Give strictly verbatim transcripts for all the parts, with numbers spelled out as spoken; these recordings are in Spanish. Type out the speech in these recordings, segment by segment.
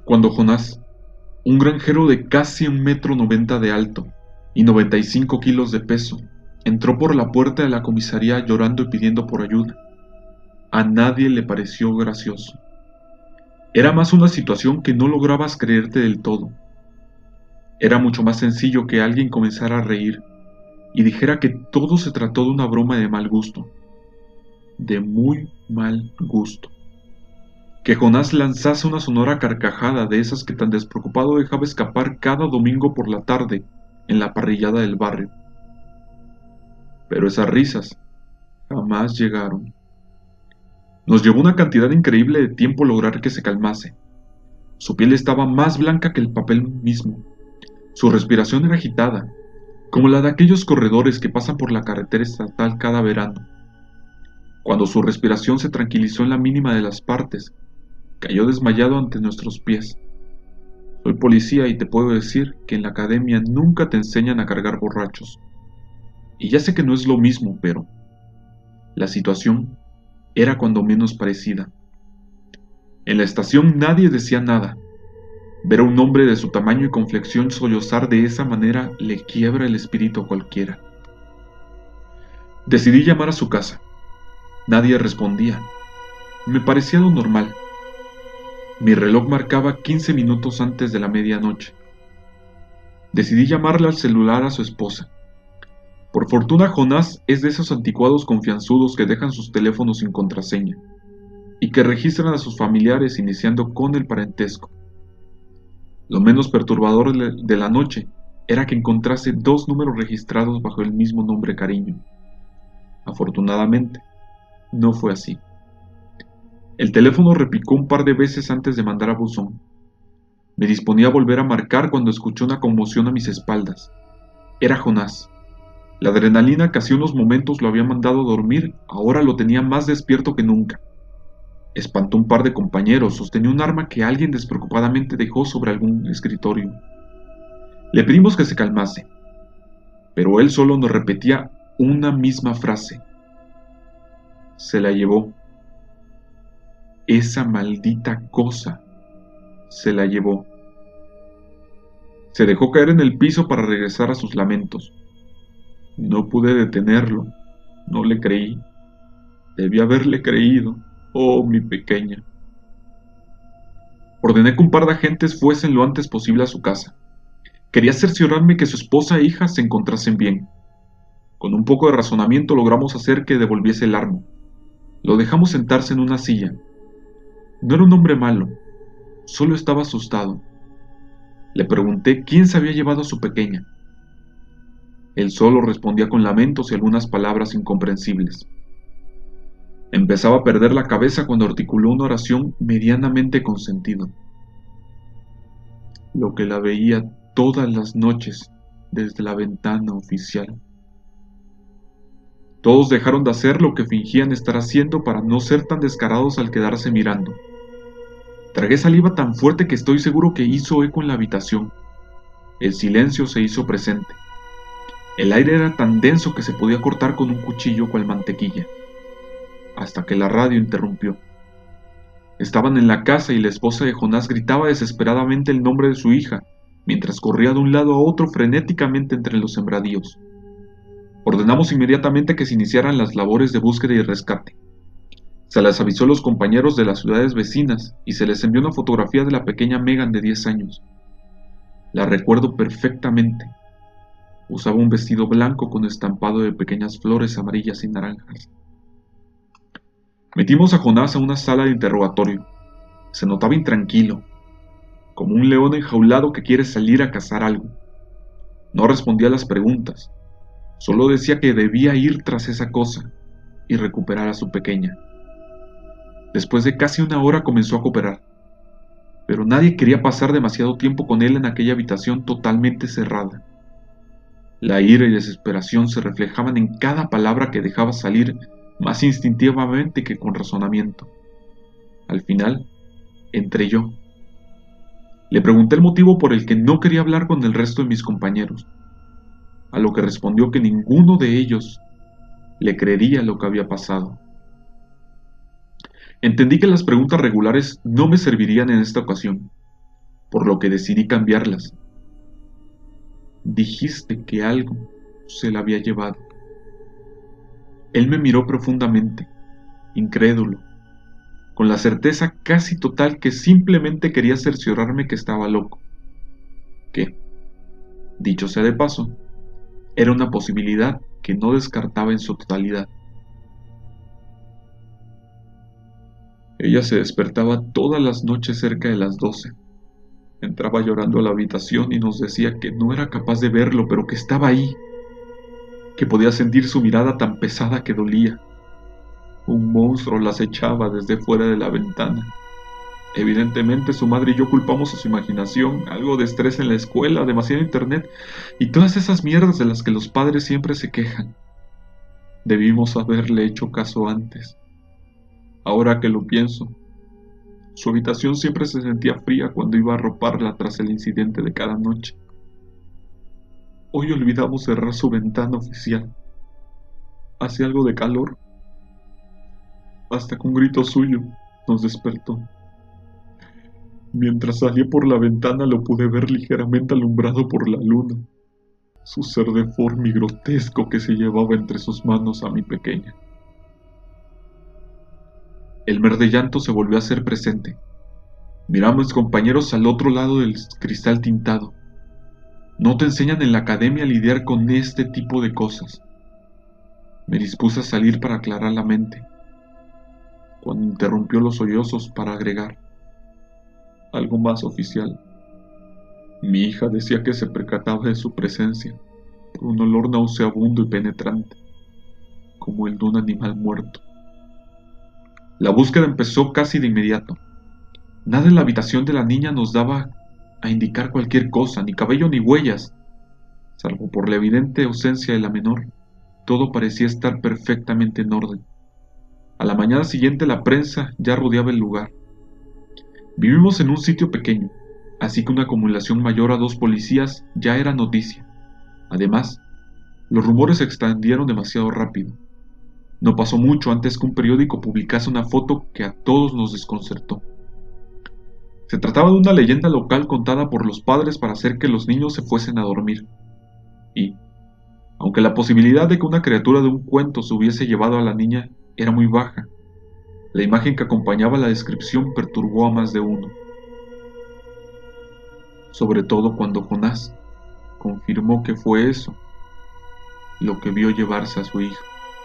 Cuando Jonás, un granjero de casi un metro noventa de alto y noventa y cinco kilos de peso, entró por la puerta de la comisaría llorando y pidiendo por ayuda, a nadie le pareció gracioso. Era más una situación que no lograbas creerte del todo. Era mucho más sencillo que alguien comenzara a reír y dijera que todo se trató de una broma de mal gusto, de muy mal gusto. Que Jonás lanzase una sonora carcajada de esas que tan despreocupado dejaba escapar cada domingo por la tarde en la parrillada del barrio. Pero esas risas jamás llegaron. Nos llevó una cantidad increíble de tiempo lograr que se calmase. Su piel estaba más blanca que el papel mismo. Su respiración era agitada, como la de aquellos corredores que pasan por la carretera estatal cada verano. Cuando su respiración se tranquilizó en la mínima de las partes, cayó desmayado ante nuestros pies. Soy policía y te puedo decir que en la academia nunca te enseñan a cargar borrachos. Y ya sé que no es lo mismo, pero la situación era cuando menos parecida. En la estación nadie decía nada. Ver a un hombre de su tamaño y complexión sollozar de esa manera le quiebra el espíritu a cualquiera. Decidí llamar a su casa. Nadie respondía. Me parecía lo normal. Mi reloj marcaba quince minutos antes de la medianoche. Decidí llamarle al celular a su esposa. Por fortuna, Jonás es de esos anticuados confianzudos que dejan sus teléfonos sin contraseña y que registran a sus familiares iniciando con el parentesco. Lo menos perturbador de la noche era que encontrase dos números registrados bajo el mismo nombre Cariño. Afortunadamente, no fue así. El teléfono repicó un par de veces antes de mandar a buzón. Me disponía a volver a marcar cuando escuché una conmoción a mis espaldas. Era Jonás. La adrenalina que hace unos momentos lo había mandado a dormir ahora lo tenía más despierto que nunca. Espantó un par de compañeros, sostenía un arma que alguien despreocupadamente dejó sobre algún escritorio. Le pedimos que se calmase, pero él solo nos repetía una misma frase. Se la llevó. Esa maldita cosa se la llevó. Se dejó caer en el piso para regresar a sus lamentos. No pude detenerlo, no le creí. Debí haberle creído, oh mi pequeña. Ordené que un par de agentes fuesen lo antes posible a su casa. Quería cerciorarme que su esposa e hija se encontrasen bien. Con un poco de razonamiento logramos hacer que devolviese el arma. Lo dejamos sentarse en una silla. No era un hombre malo, solo estaba asustado. Le pregunté quién se había llevado a su pequeña. Él solo respondía con lamentos y algunas palabras incomprensibles. Empezaba a perder la cabeza cuando articuló una oración medianamente con sentido. Lo que la veía todas las noches desde la ventana oficial. Todos dejaron de hacer lo que fingían estar haciendo para no ser tan descarados al quedarse mirando. Tragué saliva tan fuerte que estoy seguro que hizo eco en la habitación. El silencio se hizo presente. El aire era tan denso que se podía cortar con un cuchillo cual mantequilla. Hasta que la radio interrumpió. Estaban en la casa y la esposa de Jonás gritaba desesperadamente el nombre de su hija, mientras corría de un lado a otro frenéticamente entre los sembradíos. Ordenamos inmediatamente que se iniciaran las labores de búsqueda y rescate. Se les avisó a los compañeros de las ciudades vecinas y se les envió una fotografía de la pequeña Megan de diez años. La recuerdo perfectamente. Usaba un vestido blanco con estampado de pequeñas flores amarillas y naranjas. Metimos a Jonás a una sala de interrogatorio. Se notaba intranquilo, como un león enjaulado que quiere salir a cazar algo. No respondía a las preguntas, solo decía que debía ir tras esa cosa y recuperar a su pequeña. Después de casi una hora comenzó a cooperar, pero nadie quería pasar demasiado tiempo con él en aquella habitación totalmente cerrada. La ira y desesperación se reflejaban en cada palabra que dejaba salir más instintivamente que con razonamiento. Al final, entré yo. Le pregunté el motivo por el que no quería hablar con el resto de mis compañeros, a lo que respondió que ninguno de ellos le creería lo que había pasado. Entendí que las preguntas regulares no me servirían en esta ocasión. por lo que decidí cambiarlas. Dijiste que algo se la había llevado. Él me miró profundamente, incrédulo, con la certeza casi total que simplemente quería cerciorarme que estaba loco. Que, dicho sea de paso, era una posibilidad que no descartaba en su totalidad. Ella se despertaba todas las noches cerca de las doce. Entraba llorando a la habitación y nos decía que no era capaz de verlo, pero que estaba ahí, que podía sentir su mirada tan pesada que dolía. Un monstruo la acechaba desde fuera de la ventana. Evidentemente su madre y yo culpamos a su imaginación, algo de estrés en la escuela, demasiado internet y todas esas mierdas de las que los padres siempre se quejan. Debimos haberle hecho caso antes. Ahora que lo pienso, su habitación siempre se sentía fría cuando iba a arroparla tras el incidente de cada noche. Hoy olvidamos cerrar su ventana oficial. Hacía algo de calor. Hasta que un grito suyo nos despertó. Mientras salía por la ventana lo pude ver ligeramente alumbrado por la luna, su ser deforme y grotesco que se llevaba entre sus manos a mi pequeña. El mer de llanto se volvió a hacer presente. Miraba a mis compañeros al otro lado del cristal tintado. No te enseñan en la academia a lidiar con este tipo de cosas. Me dispuse a salir para aclarar la mente, cuando interrumpió los sollozos para agregar algo más oficial. Mi hija decía que se percataba de su presencia por un olor nauseabundo y penetrante, como el de un animal muerto. La búsqueda empezó casi de inmediato. Nada en la habitación de la niña nos daba a indicar cualquier cosa, ni cabello ni huellas. Salvo por la evidente ausencia de la menor, todo parecía estar perfectamente en orden. A la mañana siguiente la prensa ya rodeaba el lugar. Vivimos en un sitio pequeño, así que una acumulación mayor a dos policías ya era noticia. Además, los rumores se extendieron demasiado rápido. No pasó mucho antes que un periódico publicase una foto que a todos nos desconcertó. Se trataba de una leyenda local contada por los padres para hacer que los niños se fuesen a dormir. Y, aunque la posibilidad de que una criatura de un cuento se hubiese llevado a la niña era muy baja, la imagen que acompañaba la descripción perturbó a más de uno. Sobre todo cuando Jonás confirmó que fue eso lo que vio llevarse a su hija.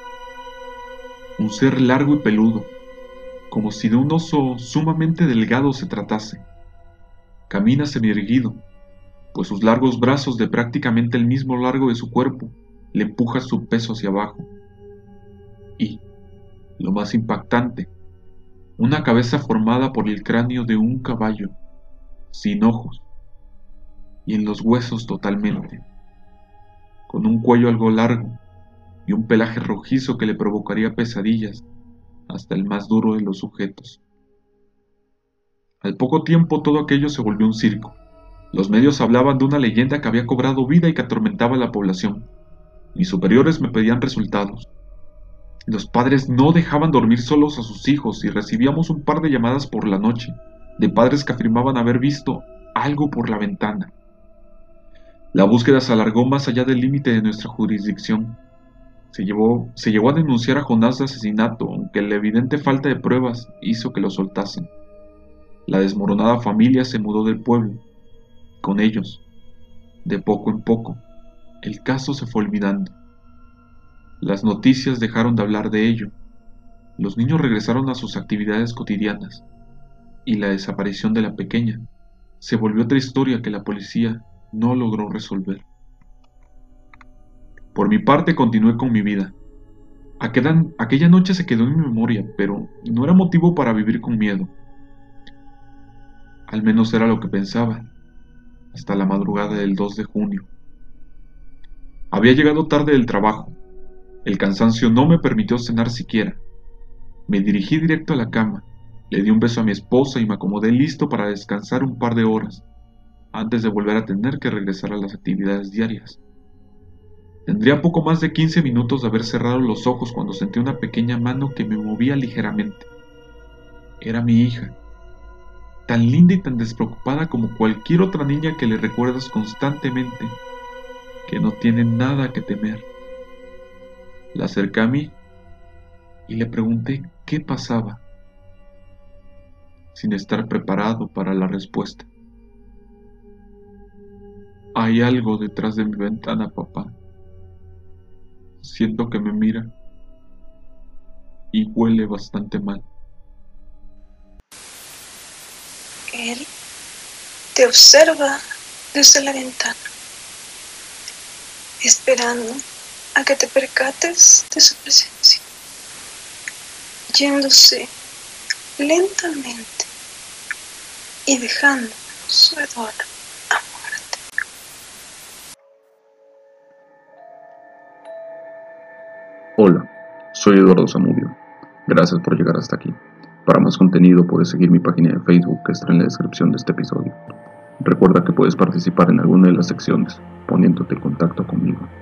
Un ser largo y peludo, como si de un oso sumamente delgado se tratase. Camina semierguido, pues sus largos brazos de prácticamente el mismo largo de su cuerpo le empujan su peso hacia abajo. Y, lo más impactante, una cabeza formada por el cráneo de un caballo, sin ojos, y en los huesos totalmente, con un cuello algo largo y un pelaje rojizo que le provocaría pesadillas hasta el más duro de los sujetos. Al poco tiempo todo aquello se volvió un circo. Los medios hablaban de una leyenda que había cobrado vida y que atormentaba a la población. Mis superiores me pedían resultados. Los padres no dejaban dormir solos a sus hijos y recibíamos un par de llamadas por la noche de padres que afirmaban haber visto algo por la ventana. La búsqueda se alargó más allá del límite de nuestra jurisdicción. Se, llevó, se llegó a denunciar a Jonás de asesinato, aunque la evidente falta de pruebas hizo que lo soltasen. La desmoronada familia se mudó del pueblo. Con ellos, de poco en poco, el caso se fue olvidando. Las noticias dejaron de hablar de ello. Los niños regresaron a sus actividades cotidianas, y la desaparición de la pequeña se volvió otra historia que la policía no logró resolver. Por mi parte continué con mi vida. Aquella, aquella noche se quedó en mi memoria, pero no era motivo para vivir con miedo. Al menos era lo que pensaba, hasta la madrugada del dos de junio. Había llegado tarde del trabajo. El cansancio no me permitió cenar siquiera. Me dirigí directo a la cama, le di un beso a mi esposa y me acomodé listo para descansar un par de horas, antes de volver a tener que regresar a las actividades diarias. Tendría poco más de quince minutos de haber cerrado los ojos cuando sentí una pequeña mano que me movía ligeramente. Era mi hija. tan linda y tan despreocupada como cualquier otra niña que le recuerdas constantemente, que no tiene nada que temer. La acerqué a mí y le pregunté qué pasaba, sin estar preparado para la respuesta. Hay algo detrás de mi ventana, papá. Siento que me mira y huele bastante mal. Él te observa desde la ventana, esperando a que te percates de su presencia, yéndose lentamente y dejando su hedor a muerte. Hola, soy Eduardo Zamudio. Gracias por llegar hasta aquí. Para más contenido puedes seguir mi página de Facebook que está en la descripción de este episodio. Recuerda que puedes participar en alguna de las secciones poniéndote en contacto conmigo.